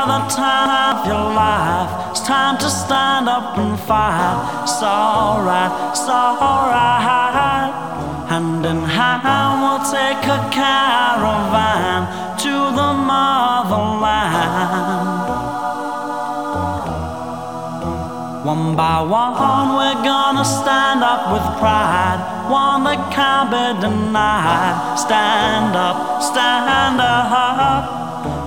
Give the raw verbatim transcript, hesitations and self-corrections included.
the time of your life. It's time to stand up and fight. It's alright, it's alright. Hand in hand we'll take a caravan to the motherland. One by one we're gonna stand up with pride, one that can't be denied. Stand up, stand up.